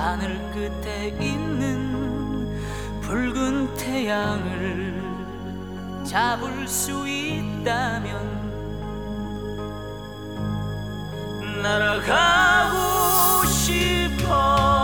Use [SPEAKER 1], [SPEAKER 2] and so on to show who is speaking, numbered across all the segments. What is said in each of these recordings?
[SPEAKER 1] 하늘 끝에 있는 붉은 태양을 잡을 수 있다면 날아가고 싶어.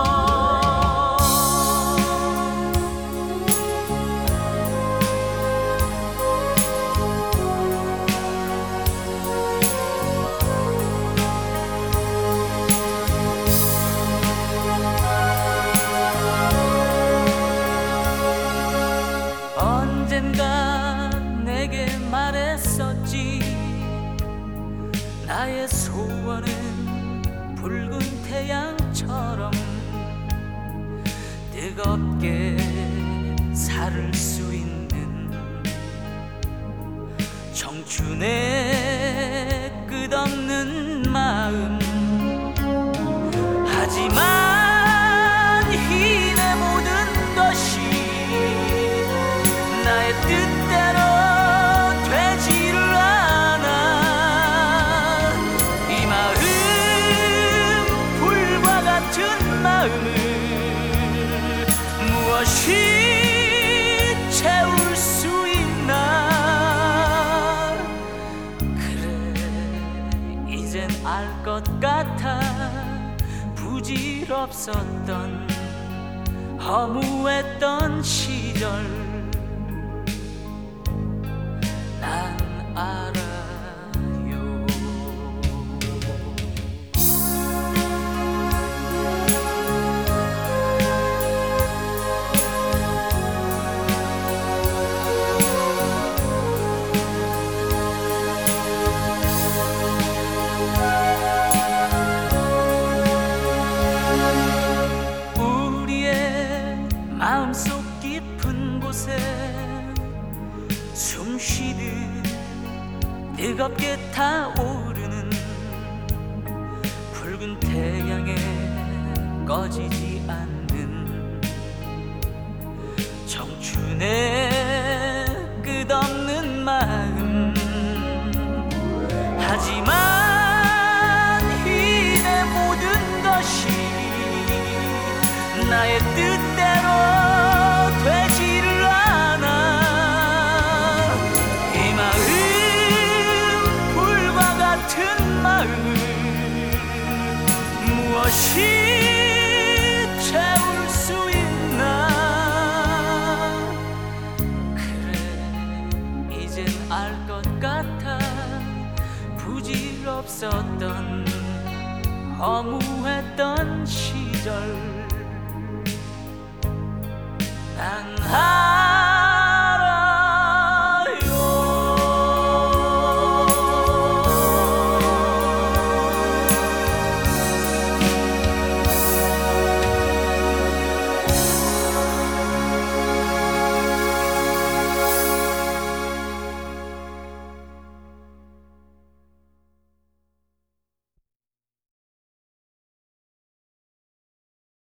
[SPEAKER 1] 언젠가 내게 말했었지. 나의 소원은 붉은 태양처럼 뜨겁게 살을 수 있는 청춘의 끝없는 마음. 하지만 이 내 모든 것이 나의 뜻대로 되지를 않아. 이 마음, 불과 같은 마음을 무엇이 채울 수 있나. 그래, 이젠 알 것 같아. 부질없었던 허무했던 시절 난 알아요. 우리의 마음속 깊은 곳에 숨쉬듯 뜨겁게 타오르는 붉은 태양에 꺼지지 않는 청춘의 끝없는 마음. 하지만 이 내 모든 것이 나의 뜻대로 되지를 않아. 이 마음, 불과 같은 마음을 무엇이 채울 수 있나. 그래, 이젠 알 것 같아. 부질없었던 허무했던 시절